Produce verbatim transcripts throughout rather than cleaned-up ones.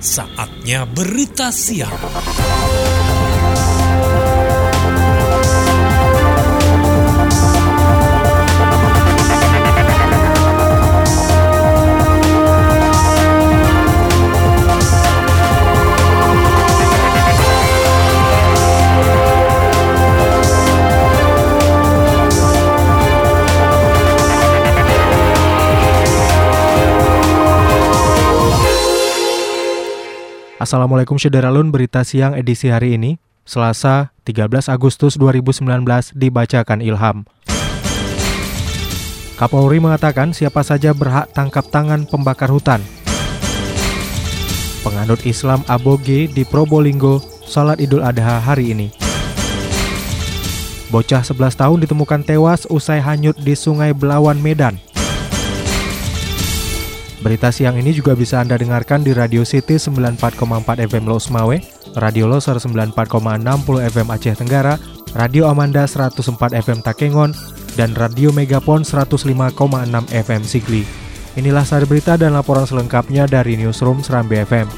Saatnya berita siang. Assalamualaikum Syederalun, berita siang edisi hari ini, Selasa tiga belas Agustus dua ribu sembilan belas, dibacakan Ilham. Kapolri mengatakan siapa saja berhak tangkap tangan pembakar hutan. Penganut Islam Aboge di Probolinggo salat Idul Adha hari ini. Bocah sebelas tahun ditemukan tewas usai hanyut di Sungai Belawan, Medan. Berita siang ini juga bisa Anda dengarkan di Radio City sembilan puluh empat koma empat F M Los Mawe, Radio Loser sembilan puluh empat koma enam puluh F M Aceh Tenggara, Radio Amanda seratus empat F M Takengon, dan Radio Megapon seratus lima koma enam F M Sigli. Inilah sari berita dan laporan selengkapnya dari Newsroom Serambi F M.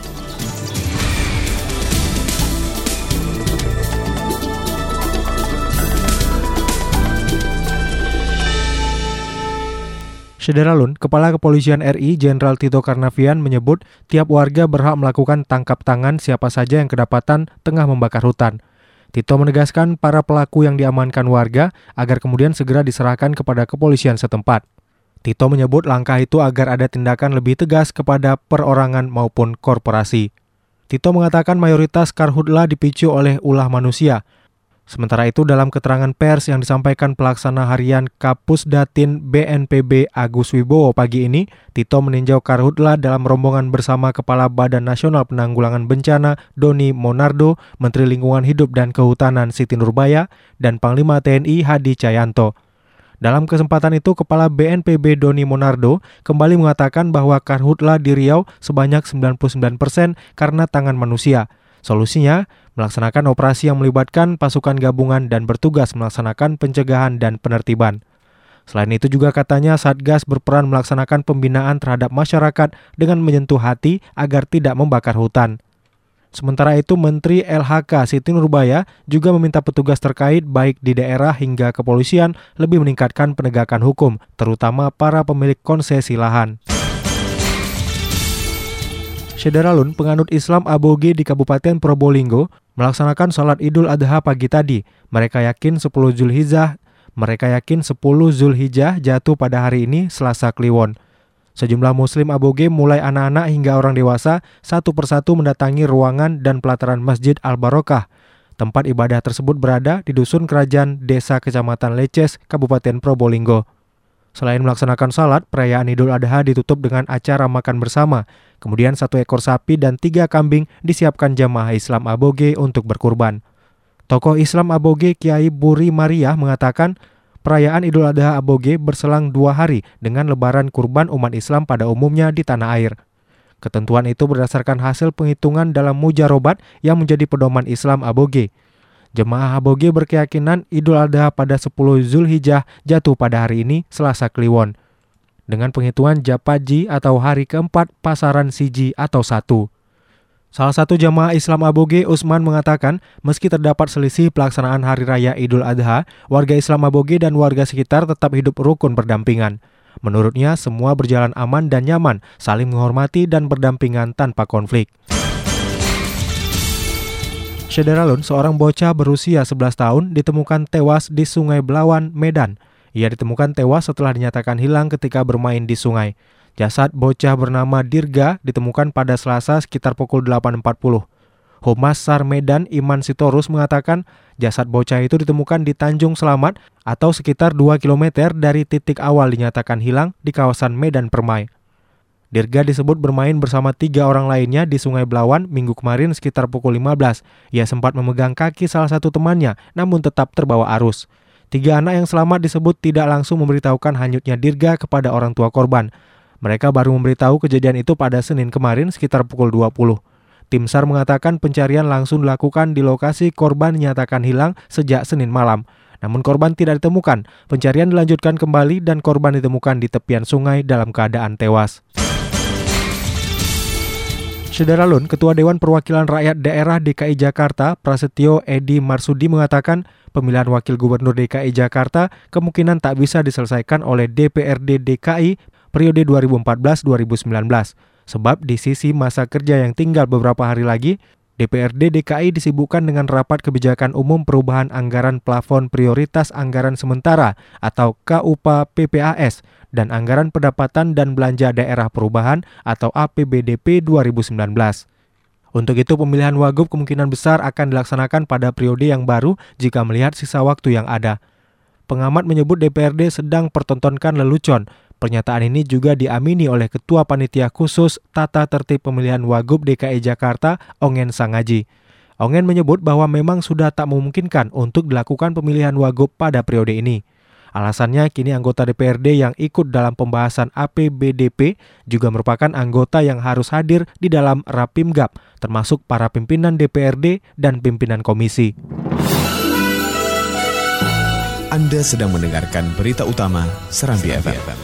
Syederalun, Kepala Kepolisian R I Jenderal Tito Karnavian menyebut tiap warga berhak melakukan tangkap tangan siapa saja yang kedapatan tengah membakar hutan. Tito menegaskan para pelaku yang diamankan warga agar kemudian segera diserahkan kepada kepolisian setempat. Tito menyebut langkah itu agar ada tindakan lebih tegas kepada perorangan maupun korporasi. Tito mengatakan mayoritas karhutla dipicu oleh ulah manusia. Sementara itu dalam keterangan pers yang disampaikan pelaksana harian Kapusdatin B N P B Agus Wibowo pagi ini, Tito meninjau karhutla dalam rombongan bersama Kepala Badan Nasional Penanggulangan Bencana Doni Monardo, Menteri Lingkungan Hidup dan Kehutanan Siti Nurbaya, dan Panglima T N I Hadi Cahyanto. Dalam kesempatan itu, Kepala B N P B Doni Monardo kembali mengatakan bahwa karhutla di Riau sebanyak sembilan puluh sembilan persen karena tangan manusia. Solusinya, melaksanakan operasi yang melibatkan pasukan gabungan dan bertugas melaksanakan pencegahan dan penertiban. Selain itu juga katanya Satgas berperan melaksanakan pembinaan terhadap masyarakat dengan menyentuh hati agar tidak membakar hutan. Sementara itu, Menteri L H K Siti Nurbaya juga meminta petugas terkait baik di daerah hingga kepolisian lebih meningkatkan penegakan hukum, terutama para pemilik konsesi lahan. Syederalun, penganut Islam Aboge di Kabupaten Probolinggo melaksanakan salat Idul Adha pagi tadi. Mereka yakin sepuluh Zulhijjah, mereka yakin sepuluh Zulhijjah jatuh pada hari ini, Selasa Kliwon. Sejumlah muslim Aboge mulai anak-anak hingga orang dewasa satu persatu mendatangi ruangan dan pelataran Masjid Al-Barokah. Tempat ibadah tersebut berada di Dusun Kerajaan, Desa Kecamatan Leces, Kabupaten Probolinggo. Selain melaksanakan salat, perayaan Idul Adha ditutup dengan acara makan bersama. Kemudian satu ekor sapi dan tiga kambing disiapkan jamaah Islam Aboge untuk berkurban. Tokoh Islam Aboge Kiai Buri Mariah mengatakan, perayaan Idul Adha Aboge berselang dua hari dengan lebaran kurban umat Islam pada umumnya di tanah air. Ketentuan itu berdasarkan hasil penghitungan dalam mujarobat yang menjadi pedoman Islam Aboge. Jemaah Aboge berkeyakinan Idul Adha pada sepuluh Zulhijjah jatuh pada hari ini, Selasa Kliwon, dengan penghitungan Japaji atau hari keempat pasaran Siji atau satu. Salah satu jemaah Islam Aboge, Usman, mengatakan meski terdapat selisih pelaksanaan Hari Raya Idul Adha, warga Islam Aboge dan warga sekitar tetap hidup rukun berdampingan. Menurutnya, semua berjalan aman dan nyaman, saling menghormati dan berdampingan tanpa konflik. Syederalun, seorang bocah berusia sebelas tahun ditemukan tewas di Sungai Belawan, Medan. Ia ditemukan tewas setelah dinyatakan hilang ketika bermain di sungai. Jasad bocah bernama Dirga ditemukan pada Selasa sekitar pukul delapan empat puluh. Humas Sar Medan Iman Sitorus mengatakan jasad bocah itu ditemukan di Tanjung Selamat atau sekitar dua kilometer dari titik awal dinyatakan hilang di kawasan Medan Permai. Dirga disebut bermain bersama tiga orang lainnya di Sungai Belawan minggu kemarin sekitar pukul lima belas. Ia sempat memegang kaki salah satu temannya, namun tetap terbawa arus. Tiga anak yang selamat disebut tidak langsung memberitahukan hanyutnya Dirga kepada orang tua korban. Mereka baru memberitahu kejadian itu pada Senin kemarin sekitar pukul dua puluh. Tim SAR mengatakan pencarian langsung dilakukan di lokasi korban dinyatakan hilang sejak Senin malam. Namun korban tidak ditemukan. Pencarian dilanjutkan kembali dan korban ditemukan di tepian sungai dalam keadaan tewas. Sederalun, Ketua Dewan Perwakilan Rakyat Daerah D K I Jakarta, Prasetyo Edi Marsudi mengatakan pemilihan Wakil Gubernur D K I Jakarta kemungkinan tak bisa diselesaikan oleh D P R D D K I periode dua ribu empat belas sampai dua ribu sembilan belas. Sebab di sisi masa kerja yang tinggal beberapa hari lagi, D P R D D K I disibukkan dengan rapat kebijakan umum perubahan anggaran plafon prioritas anggaran sementara atau K U P A P P A S dan anggaran pendapatan dan belanja daerah perubahan atau A P B D P dua ribu sembilan belas. Untuk itu pemilihan wagub kemungkinan besar akan dilaksanakan pada periode yang baru jika melihat sisa waktu yang ada. Pengamat menyebut D P R D sedang pertontonkan lelucon. Pernyataan ini juga diamini oleh Ketua Panitia Khusus Tata Tertib Pemilihan Wagub D K I Jakarta, Ongen Sangaji. Ongen menyebut bahwa memang sudah tak memungkinkan untuk dilakukan pemilihan wagub pada periode ini. Alasannya kini anggota D P R D yang ikut dalam pembahasan A P B D P juga merupakan anggota yang harus hadir di dalam Rapimgab, termasuk para pimpinan D P R D dan pimpinan komisi. Anda sedang mendengarkan berita utama Serambi F M.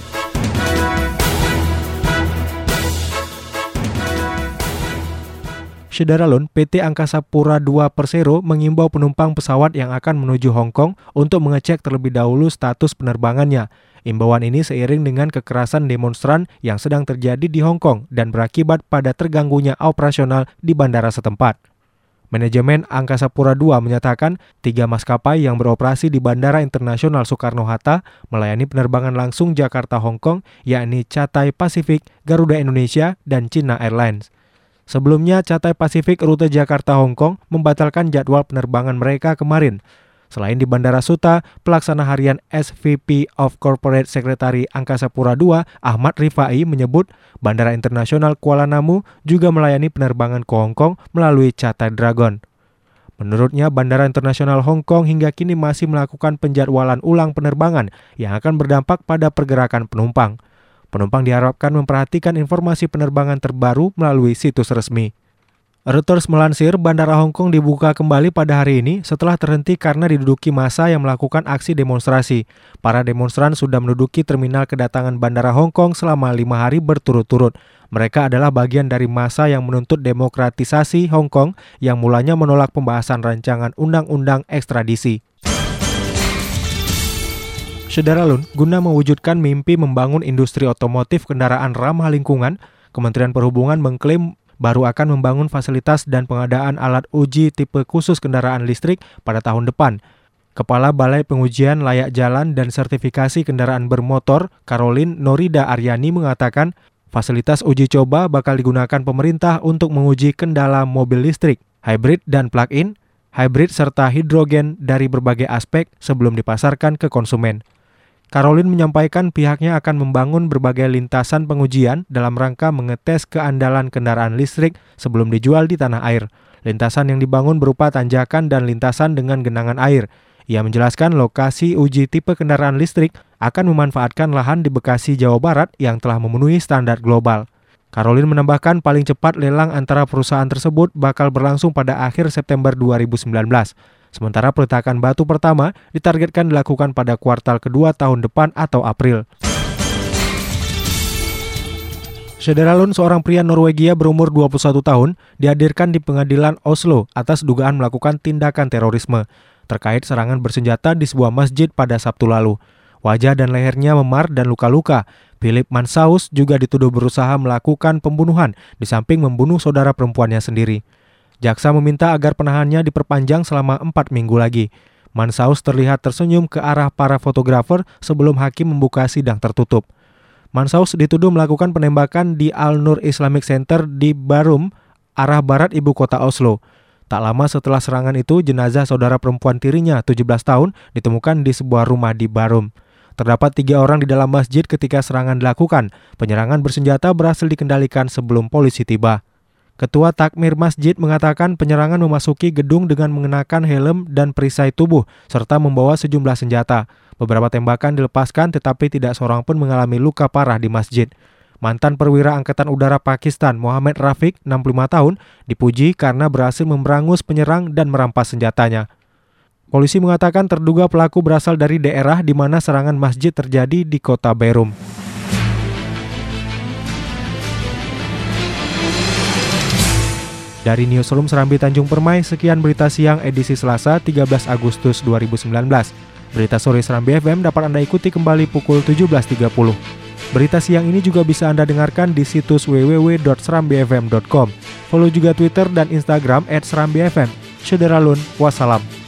Sederalun, P T Angkasa Pura dua Persero mengimbau penumpang pesawat yang akan menuju Hong Kong untuk mengecek terlebih dahulu status penerbangannya. Imbauan ini seiring dengan kekerasan demonstran yang sedang terjadi di Hong Kong dan berakibat pada terganggunya operasional di bandara setempat. Manajemen Angkasa Pura dua menyatakan tiga maskapai yang beroperasi di Bandara Internasional Soekarno-Hatta melayani penerbangan langsung Jakarta-Hong Kong, yakni Cathay Pacific, Garuda Indonesia, dan China Airlines. Sebelumnya, Cathay Pacific rute Jakarta-Hong Kong membatalkan jadwal penerbangan mereka kemarin. Selain di Bandara Suta, pelaksana harian S V P of Corporate Secretary Angkasa Pura dua, Ahmad Rifai menyebut Bandara Internasional Kuala Namu juga melayani penerbangan ke Hong Kong melalui Cathay Dragon. Menurutnya, Bandara Internasional Hong Kong hingga kini masih melakukan penjadwalan ulang penerbangan yang akan berdampak pada pergerakan penumpang. Penumpang diharapkan memperhatikan informasi penerbangan terbaru melalui situs resmi. Reuters melansir, Bandara Hong Kong dibuka kembali pada hari ini setelah terhenti karena diduduki massa yang melakukan aksi demonstrasi. Para demonstran sudah menduduki terminal kedatangan Bandara Hong Kong selama lima hari berturut-turut. Mereka adalah bagian dari massa yang menuntut demokratisasi Hong Kong yang mulanya menolak pembahasan rancangan undang-undang ekstradisi. Sederalun, guna mewujudkan mimpi membangun industri otomotif kendaraan ramah lingkungan, Kementerian Perhubungan mengklaim baru akan membangun fasilitas dan pengadaan alat uji tipe khusus kendaraan listrik pada tahun depan. Kepala Balai Pengujian Layak Jalan dan Sertifikasi Kendaraan Bermotor, Caroline Norida Aryani mengatakan, fasilitas uji coba bakal digunakan pemerintah untuk menguji kendala mobil listrik, hybrid dan plug-in, hybrid serta hidrogen dari berbagai aspek sebelum dipasarkan ke konsumen. Caroline menyampaikan pihaknya akan membangun berbagai lintasan pengujian dalam rangka mengetes keandalan kendaraan listrik sebelum dijual di tanah air. Lintasan yang dibangun berupa tanjakan dan lintasan dengan genangan air. Ia menjelaskan lokasi uji tipe kendaraan listrik akan memanfaatkan lahan di Bekasi, Jawa Barat yang telah memenuhi standar global. Caroline menambahkan paling cepat lelang antara perusahaan tersebut bakal berlangsung pada akhir September dua ribu sembilan belas. Sementara peletakan batu pertama ditargetkan dilakukan pada kuartal kedua tahun depan atau April. Sederalun, seorang pria Norwegia berumur dua puluh satu tahun dihadirkan di pengadilan Oslo atas dugaan melakukan tindakan terorisme terkait serangan bersenjata di sebuah masjid pada Sabtu lalu. Wajah dan lehernya memar dan luka-luka. Philip Manshaus juga dituduh berusaha melakukan pembunuhan di samping membunuh saudara perempuannya sendiri. Jaksa meminta agar penahanannya diperpanjang selama empat minggu lagi. Manshaus terlihat tersenyum ke arah para fotografer sebelum hakim membuka sidang tertutup. Manshaus dituduh melakukan penembakan di Al-Nur Islamic Center di Bærum, arah barat ibu kota Oslo. Tak lama setelah serangan itu, jenazah saudara perempuan tirinya, tujuh belas tahun, ditemukan di sebuah rumah di Bærum. Terdapat tiga orang di dalam masjid ketika serangan dilakukan. Penyerangan bersenjata berhasil dikendalikan sebelum polisi tiba. Ketua Takmir Masjid mengatakan penyerangan memasuki gedung dengan mengenakan helm dan perisai tubuh, serta membawa sejumlah senjata. Beberapa tembakan dilepaskan tetapi tidak seorang pun mengalami luka parah di masjid. Mantan perwira Angkatan Udara Pakistan, Mohammad Rafiq, enam puluh lima tahun, dipuji karena berhasil memberangus penyerang dan merampas senjatanya. Polisi mengatakan terduga pelaku berasal dari daerah di mana serangan masjid terjadi di kota Bærum. Dari Newsroom Serambi Tanjung Permai, sekian berita siang edisi Selasa tiga belas Agustus dua ribu sembilan belas. Berita sore Serambi F M dapat Anda ikuti kembali pukul tujuh belas tiga puluh. Berita siang ini juga bisa Anda dengarkan di situs w w w dot serambi f m dot com. Follow juga Twitter dan Instagram at serambi f m. Syederalun, wassalam.